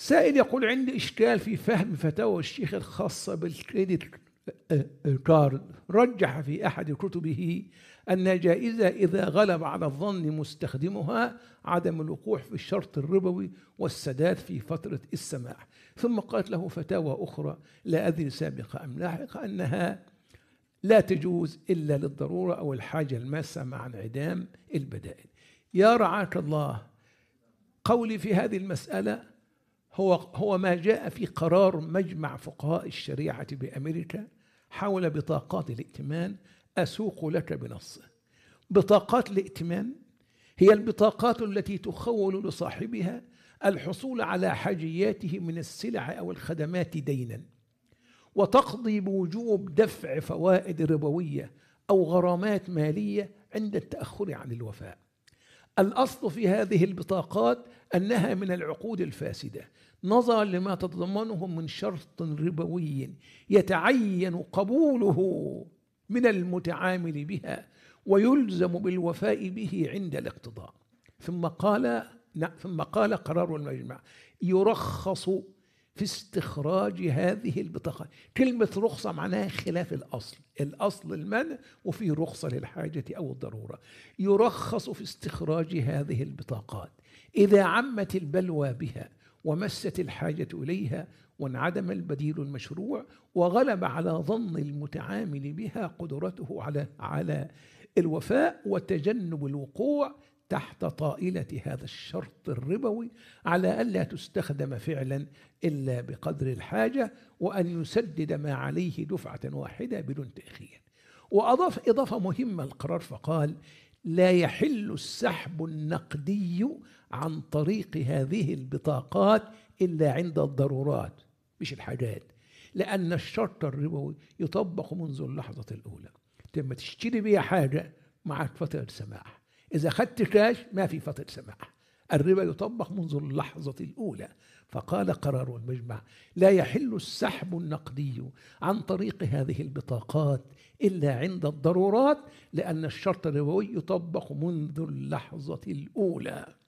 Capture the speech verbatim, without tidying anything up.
سائل يقول: عندي إشكال في فهم فتاوى الشيخ الخاصة بالكريدت كارد. رجح في أحد كتبه أن جائزة إذا غلب على الظن مستخدمها عدم الوقوع في الشرط الربوي والسداد في فترة السماح. ثم قالت له فتاوى أخرى لا أدري سابقة أم لاحقة أنها لا تجوز إلا للضرورة أو الحاجة الماسة مع انعدام البدائل. يا رعاك الله، قولي في هذه المسألة هو هو ما جاء في قرار مجمع فقهاء الشريعة بأمريكا حول بطاقات الائتمان. أسوق لك بنصه. بطاقات الائتمان هي البطاقات التي تخول لصاحبها الحصول على حاجياته من السلع أو الخدمات دينا، وتقضي بوجوب دفع فوائد ربوية أو غرامات مالية عند التأخر عن الوفاء. الأصل في هذه البطاقات أنها من العقود الفاسدة نظرا لما تتضمنه من شرط ربوي يتعين قبوله من المتعامل بها ويلزم بالوفاء به عند الاقتضاء. ثم قال ثم قال قرار المجمع: يرخص في استخراج هذه البطاقات. كلمة رخصة معناها خلاف الأصل، الأصل المنع وفي رخصة للحاجة أو الضرورة. يرخص في استخراج هذه البطاقات إذا عمت البلوى بها ومست الحاجة إليها وانعدم البديل المشروع وغلب على ظن المتعامل بها قدرته على على الوفاء وتجنب الوقوع تحت طائلة هذا الشرط الربوي، على ألا تستخدم فعلا إلا بقدر الحاجة، وأن يسدد ما عليه دفعة واحدة بدون تأخير. وأضاف إضافة مهمة القرار فقال: لا يحل السحب النقدي عن طريق هذه البطاقات إلا عند الضرورات مش الحاجات، لأن الشرط الربوي يطبق منذ اللحظة الأولى. لما تشتري بيها حاجة معك فترة سماح، إذا أخذت كاش ما في فترة سماح، الربا يطبق منذ اللحظة الأولى. فقال قرار المجمع: لا يحل السحب النقدي عن طريق هذه البطاقات إلا عند الضرورات، لأن الشرط الربوي يطبق منذ اللحظة الأولى.